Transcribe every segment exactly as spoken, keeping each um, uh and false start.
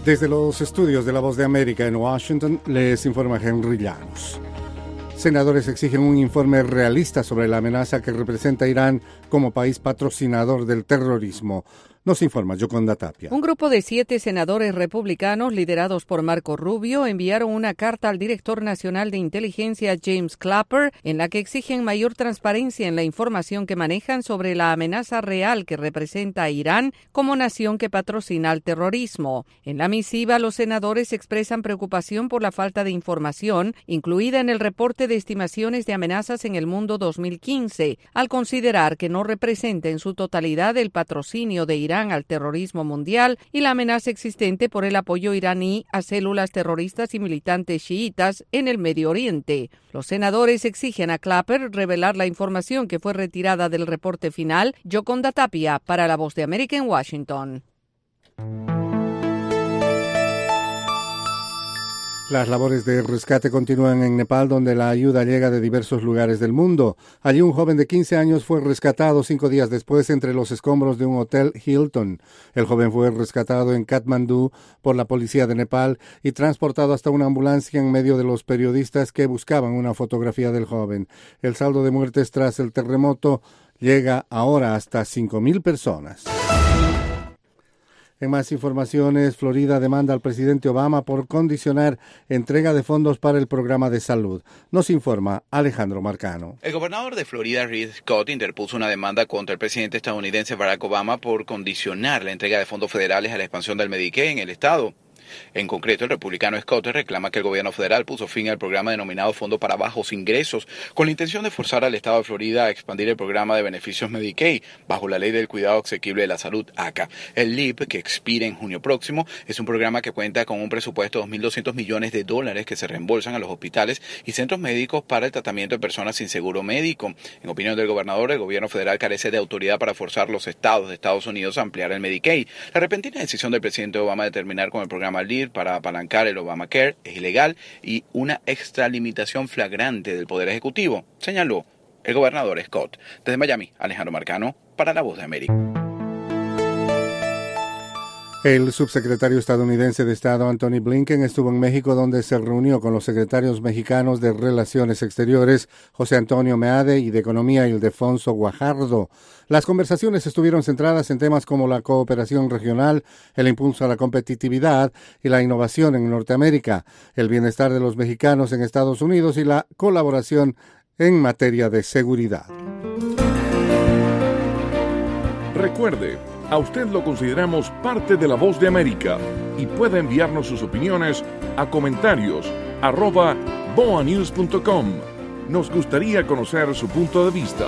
Desde los estudios de La Voz de América en Washington, les informa Henry Llanos. Senadores exigen un informe realista sobre la amenaza que representa Irán como país patrocinador del terrorismo. Nos informa Yoconda Tapia. Un grupo de siete senadores republicanos, liderados por Marco Rubio, enviaron una carta al director nacional de inteligencia James Clapper, en la que exigen mayor transparencia en la información que manejan sobre la amenaza real que representa a Irán como nación que patrocina el terrorismo. En la misiva, los senadores expresan preocupación por la falta de información incluida en el reporte de estimaciones de amenazas en el mundo dos mil quince, al considerar que no representa en su totalidad el patrocinio de Irán al terrorismo mundial y la amenaza existente por el apoyo iraní a células terroristas y militantes chiitas en el Medio Oriente. Los senadores exigen a Clapper revelar la información que fue retirada del reporte final. Yoconda Tapia, para La Voz de América en Washington. Las labores de rescate continúan en Nepal, donde la ayuda llega de diversos lugares del mundo. Allí un joven de quince años fue rescatado cinco días después entre los escombros de un hotel Hilton. El joven fue rescatado en Katmandú por la policía de Nepal y transportado hasta una ambulancia en medio de los periodistas que buscaban una fotografía del joven. El saldo de muertes tras el terremoto llega ahora hasta cinco mil personas. En más informaciones, Florida demanda al presidente Obama por condicionar entrega de fondos para el programa de salud. Nos informa Alejandro Marcano. El gobernador de Florida, Rick Scott, interpuso una demanda contra el presidente estadounidense Barack Obama por condicionar la entrega de fondos federales a la expansión del Medicaid en el estado. En concreto, el republicano Scott reclama que el gobierno federal puso fin al programa denominado Fondo para Bajos Ingresos, con la intención de forzar al estado de Florida a expandir el programa de beneficios Medicaid bajo la Ley del Cuidado Asequible de la Salud, A C A. El L I P, que expira en junio próximo, es un programa que cuenta con un presupuesto de dos mil doscientos millones de dólares que se reembolsan a los hospitales y centros médicos para el tratamiento de personas sin seguro médico. En opinión del gobernador, el gobierno federal carece de autoridad para forzar a los estados de Estados Unidos a ampliar el Medicaid. La repentina decisión del presidente Obama de terminar con el programa L I P para apalancar el Obamacare es ilegal y una extralimitación flagrante del Poder Ejecutivo, señaló el gobernador Scott. Desde Miami, Alejandro Marcano, para La Voz de América. El subsecretario estadounidense de Estado Antony Blinken estuvo en México, donde se reunió con los secretarios mexicanos de Relaciones Exteriores, José Antonio Meade, y de Economía, Ildefonso Guajardo. Las conversaciones estuvieron centradas en temas como la cooperación regional, el impulso a la competitividad y la innovación en Norteamérica, el bienestar de los mexicanos en Estados Unidos y la colaboración en materia de seguridad. Recuerde, a usted lo consideramos parte de La Voz de América y puede enviarnos sus opiniones a comentarios arroba boanews punto com. Nos gustaría conocer su punto de vista.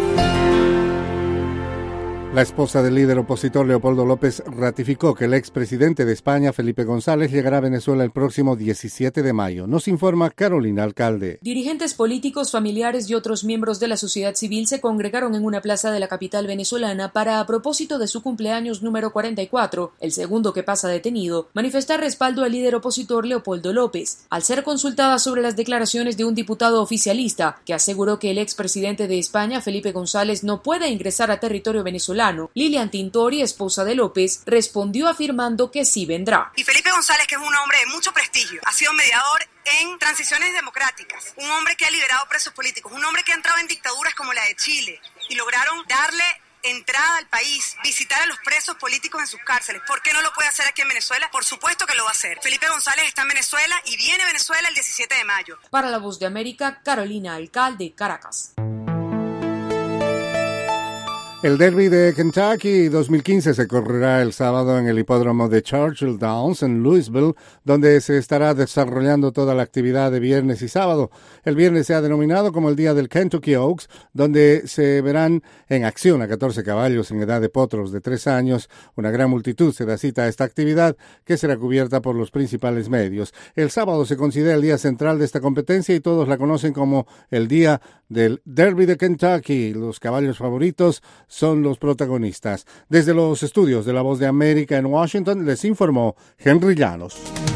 La esposa del líder opositor Leopoldo López ratificó que el expresidente de España, Felipe González, llegará a Venezuela el próximo diecisiete de mayo. Nos informa Carolina Alcalde. Dirigentes políticos, familiares y otros miembros de la sociedad civil se congregaron en una plaza de la capital venezolana para, a propósito de su cumpleaños número cuarenta y cuatro, el segundo que pasa detenido, manifestar respaldo al líder opositor Leopoldo López. Al ser consultada sobre las declaraciones de un diputado oficialista que aseguró que el expresidente de España, Felipe González, no puede ingresar a territorio venezolano, Lilian Tintori, esposa de López, respondió afirmando que sí vendrá. Y Felipe González, que es un hombre de mucho prestigio, ha sido mediador en transiciones democráticas, un hombre que ha liberado presos políticos, un hombre que ha entrado en dictaduras como la de Chile y lograron darle entrada al país, visitar a los presos políticos en sus cárceles. ¿Por qué no lo puede hacer aquí en Venezuela? Por supuesto que lo va a hacer. Felipe González está en Venezuela y viene a Venezuela el diecisiete de mayo. Para La Voz de América, Carolina Alcalde, Caracas. El Derby de Kentucky dos mil quince se correrá el sábado en el hipódromo de Churchill Downs en Louisville, donde se estará desarrollando toda la actividad de viernes y sábado. El viernes se ha denominado como el Día del Kentucky Oaks, donde se verán en acción a catorce caballos en edad de potros de tres años. Una gran multitud se da cita a esta actividad, que será cubierta por los principales medios. El sábado se considera el día central de esta competencia y todos la conocen como el Día del Derby de Kentucky. Los caballos favoritos son los protagonistas. Desde los estudios de La Voz de América en Washington, les informó Henry Llanos.